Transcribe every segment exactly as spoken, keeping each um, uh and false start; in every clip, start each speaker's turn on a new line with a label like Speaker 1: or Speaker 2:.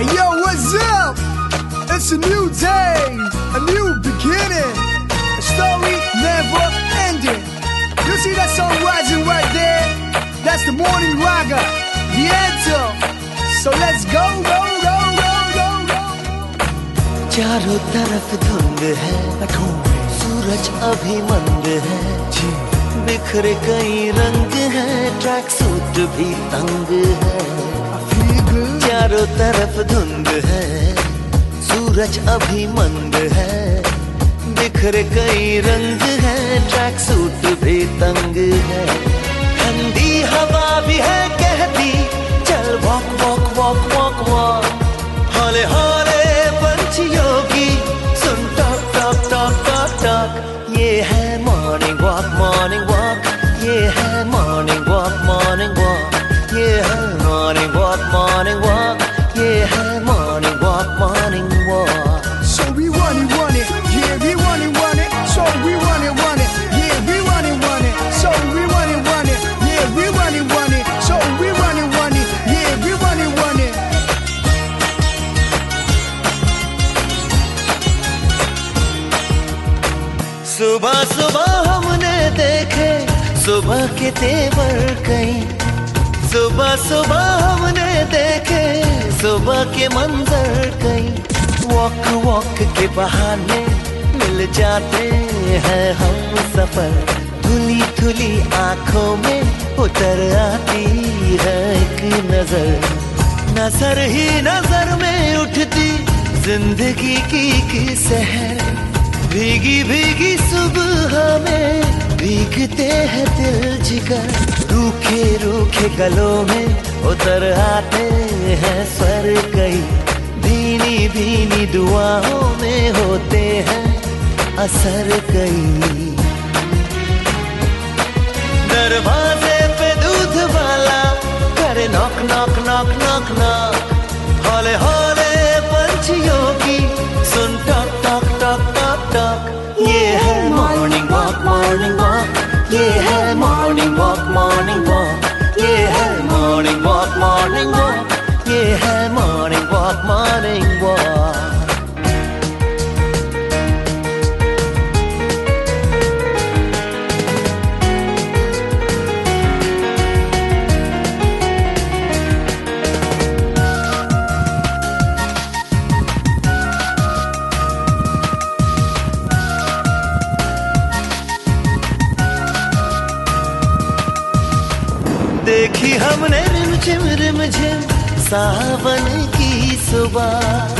Speaker 1: Hey yo, what's up? It's a new day, a new beginning, a story never ending. You see that sun rising right there? That's the morning raga, the anthem. So let's go, go, go, go, go, go.
Speaker 2: चारों तरफ धुंध है, सूरज अभी मंद है, बिखरे कई रंग हैं, ट्रैक सूट भी तंग है। चारों तरफ धुंध है, सूरज अभी मंद है, बिखरे कई रंग हैं, ट्रैक सूट भी तंग है। ठंडी हवा भी है कहती चल walk walk walk walk walk, हौले हौले पंछियों की सुन talk talk talk talk talk. ये है मॉर्निंग वॉक मॉर्निंग वॉक, ये है मॉर्निंग वॉक मॉर्निंग वॉक, ये है मॉर्निंग वॉक मॉर्निंग वॉक, ये है morning walk morning walk.
Speaker 1: So we run it, run it, yeah we run it, run it. So we run it, run it, yeah we run it, run it. So we run it, run it, yeah we run it, run it. So we run it, run it, yeah we run it, run it.
Speaker 2: सुबह सुबह हमने देखे सुबह के तेवर कई, सुबह सुबह हमने देखे सुबह के मंजर कई। वॉक वॉक के बहाने मिल जाते हैं हम सफर, धुली धुली आंखों में उतर आती है एक नजर। नजर ही नजर में उठती जिंदगी की की सहर, भीगी भीगी सुबह में भीगते हैं दिल जिगर। रूखे रूखे गलों में उतर आते हैं स्वर कई, भीनी भीनी दुआओं में होते हैं असर कई। दरवाजे पे दूध वाला करे knock knock knock knock knock, हौले हौले पंछियों की सुन talk talk talk talk talk. ये है मॉर्निंग वॉक मॉर्निंग वॉक, ये है मॉर्निंग वॉक मॉर्निंग वॉक, ये है मॉर्निंग वॉक मॉर्निंग वॉक, ये है मॉर्निंग वॉक मॉर्निंग वॉक। देखी हमने रिमझिम रिमझिम सावन की सुबह,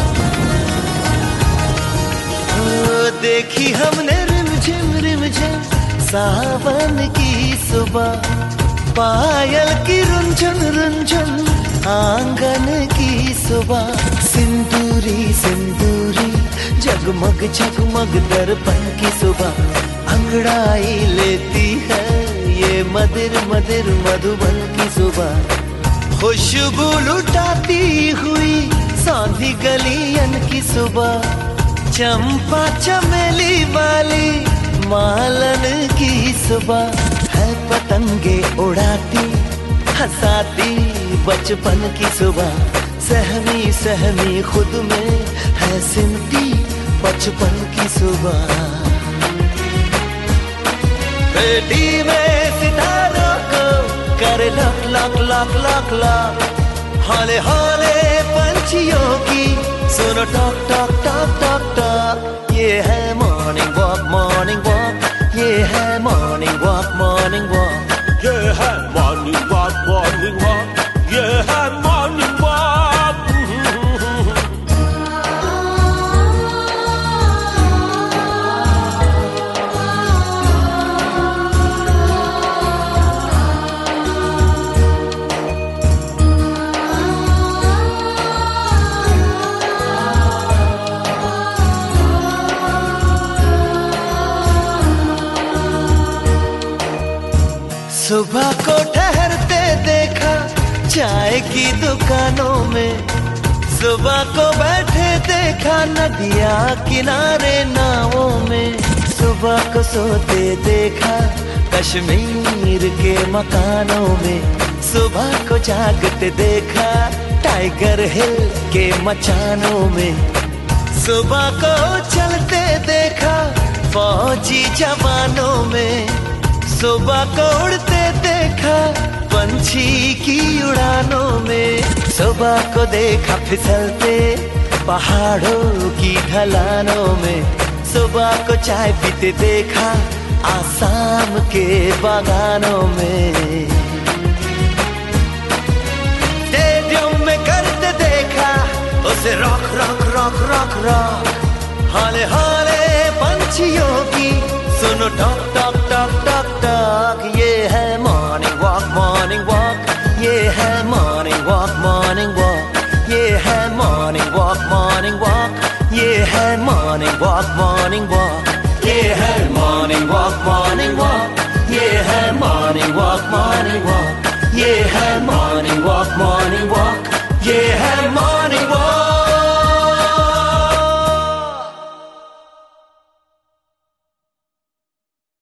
Speaker 2: देखी हमने रिमझिम रिमझिम सावन की सुबह। पायल की रुंझुन रुंझुन आंगन की सुबह, सिंदूरी सिंदूरी जगमग जगमग दर्पण की सुबह। अंगड़ाई लेती है ये मदिर मदिर मधुबन की सुबह, खुशबू लुटाती हुई सांधी गलियन की सुबह। चंपा चमेली वाली मालन की सुबह, है पतंगे उड़ाती हंसाती बचपन की सुबह। सहमी सहमी खुद में है सिमटी बचपन की सुबह। बेटी में सितारों को कर luck luck luck luck luck, हौले हौले पंछियों की सुनो talk talk talk talk talk. ये है मॉर्निंग वॉक मॉर्निंग वॉक, ये है मॉर्निंग वॉक मॉर्निंग वॉक,
Speaker 3: ये है मॉर्निंग वॉक मॉर्निंग वॉक, ये है मॉर्निंग वॉक।
Speaker 2: सुबह को ठहरते देखा चाय की दुकानों में, सुबह को बैठे देखा नदिया किनारे नावों में। सुबह को सोते देखा कश्मीर के मकानों में, सुबह को जागते देखा टाइगर हिल के मचानों में सुबह को चलते देखा फौजी जवानों में, सुबह को उड़ते देखा पंछी की उड़ानों में, सुबह को देखा फिसलते पहाड़ों की ढलानों में, सुबह को चाय पीते देखा आसाम के बागानों में, स्टेडियम में करते देखा उसे rock rock rock rock rock, हाले हाले पंछियों की सुनो talk talk talk talk talk. ये है मॉर्निंग वॉक मॉर्निंग वॉक, ये है मॉर्निंग वॉक मॉर्निंग वॉक, ये है मॉर्निंग वॉक मॉर्निंग वॉक, ये है मॉर्निंग वॉक मॉर्निंग वॉक, ये है मॉर्निंग वॉक मॉर्निंग वॉक, ये है मॉर्निंग वॉक मॉर्निंग वॉक, ये है मॉर्निंग वॉक मॉर्निंग